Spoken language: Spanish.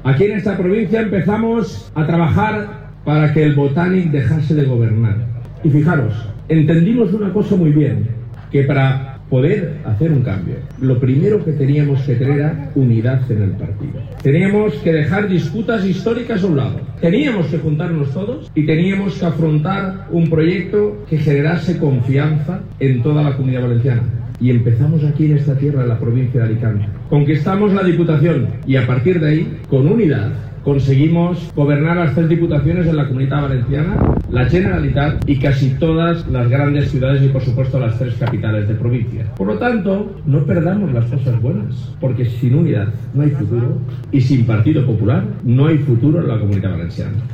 Aquí en esta provincia empezamos a trabajar para que el Botànic dejase de gobernar. Y fijaros, entendimos una cosa muy bien, que para poder hacer un cambio, lo primero que teníamos que tener era unidad en el partido. Teníamos que dejar disputas históricas a un lado. Teníamos que juntarnos todos y teníamos que afrontar un proyecto que generase confianza en toda la Comunidad Valenciana. Y empezamos aquí en esta tierra, en la provincia de Alicante. Conquistamos la Diputación y a partir de ahí, con unidad, conseguimos gobernar las 3 diputaciones en la Comunidad Valenciana, la Generalitat y casi todas las grandes ciudades y por supuesto las 3 capitales de provincia. Por lo tanto, no perdamos las cosas buenas, porque sin unidad no hay futuro y sin Partido Popular no hay futuro en la Comunidad Valenciana.